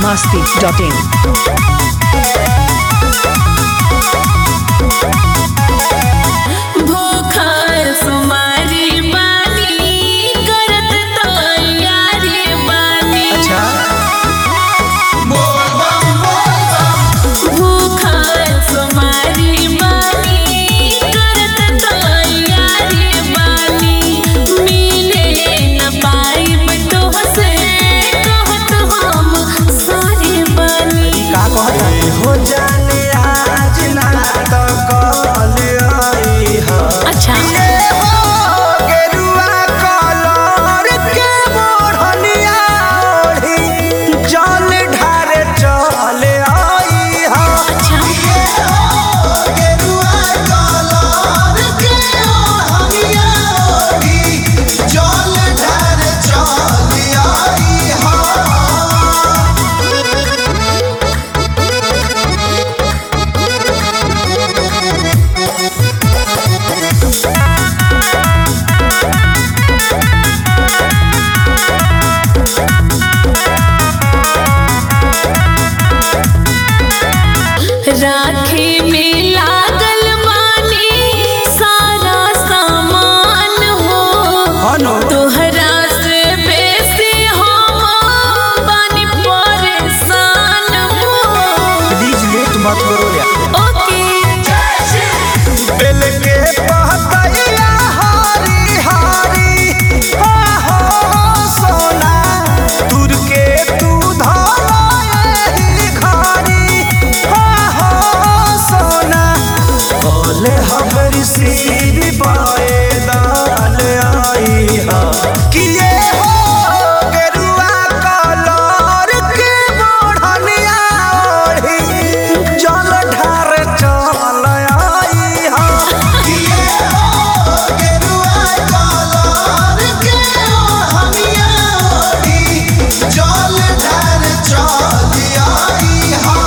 biharmasti.in राखी में लागल बानी सारा सामान हो तोहरा से बेसी हम बानी परेशान हो। प्लीज लेट मत करो यार। ओके बेल के पहतैया हारी हारी हो सोना दूर के तू धारी खारी हो सोना बोले हमरी सीर पाए दाल आई हा कि ये हो गेरुआ कलर के मोढ़निया ओढ़ी जल ढार चल आई हा कि ये हो गेरुआ कलर के मोढ़निया ओढ़ी जल ढार चल आई हा।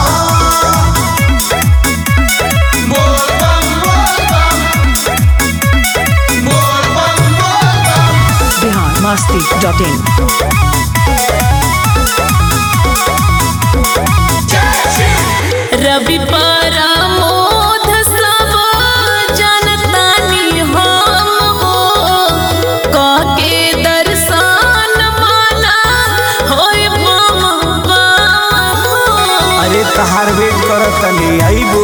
biharmasti.in रवि परामोद सब जनतानी हम हो काके दर्शन माना होय बम बम हो। अरे तहार वेट करत तनी आइबो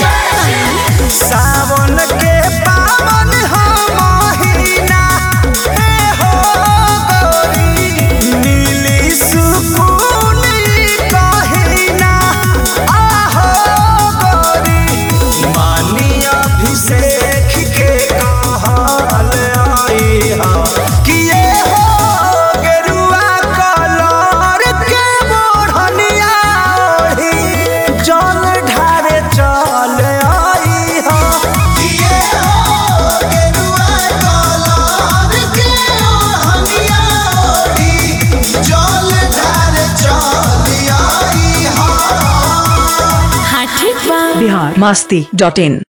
सावन के पावन हो महीना हे हो गोरी नीली सुकून कहीना आहो गोरी मानी अभिषेक के कहल आई हा कि ये हो गेरुआ कलर के मोढ़निया ओढ़ी जल ढारे चल आई हा कि ये हो गेरुआ कलर के मोढ़निया ओढ़ी जल ढारे चल आई हा। हाँ ठीक बा। biharmasti.in